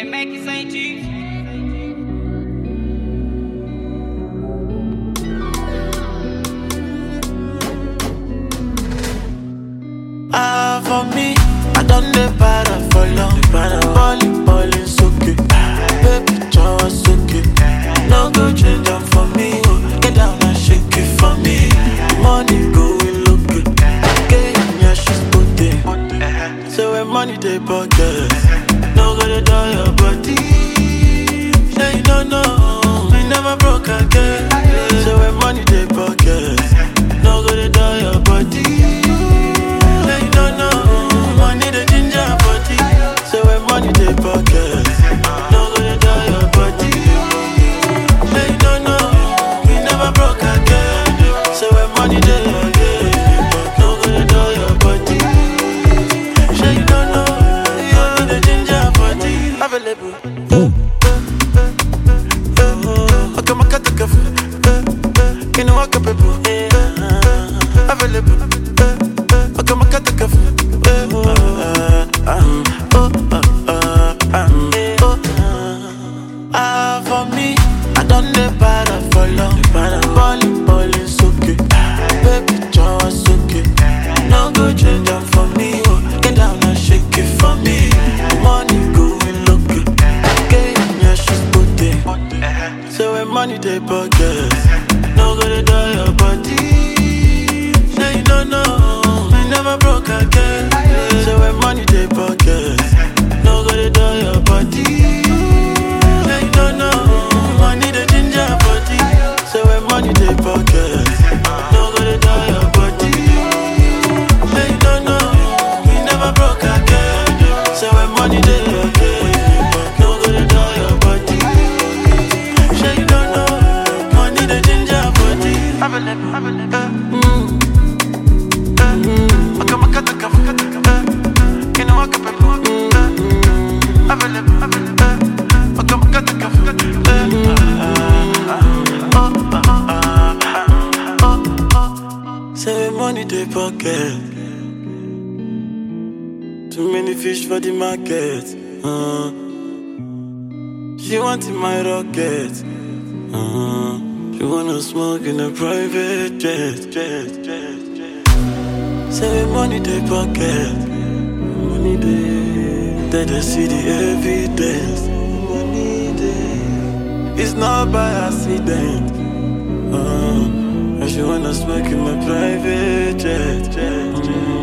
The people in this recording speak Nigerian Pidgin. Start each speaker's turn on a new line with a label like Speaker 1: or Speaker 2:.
Speaker 1: Hey, make it St. Chiefs.
Speaker 2: For me, I done the para for long. Ballin' so okay. Baby, Jawa so okay. No go change them for me. Get down and shake it for me. Money going look good. Okay, yeah, she's put it. So when money they pocket, no go to die your body. Say you don't know, we never broke again. So when money they pocket, no go to die your body. Money they pocket, no gonna die your body. Say you don't know, we never broke again. So when money they pocket, no gonna die your body. Say you don't know, you need a ginger body. Available. Okay, my cat take a you know I can people. Available. Okay, my cat take a for me, I done the para for long. Ballin' so okay. Baby, Jawa so okay. No go change them for me. Get down and shake it for me. Money going look good. Okay, yeah, she's put it. So when money they pocket, no go to die your body. Say you don't know, we never broke again. So when money they pocket, no go to die your body. Money they pocket, no gonna die your body. Say you don't know, we never broke again. So when money they pocket, no gonna die your body. Say you don't know, money they ginger body. I come a cut, you know I can say money they pocket. Too many fish for the market. She wanted my rocket. She wanna smoke in a private jet. Say money they pocket. Money they see the evidence. Money they, it's not by accident. And she wanna smoke in my private jet.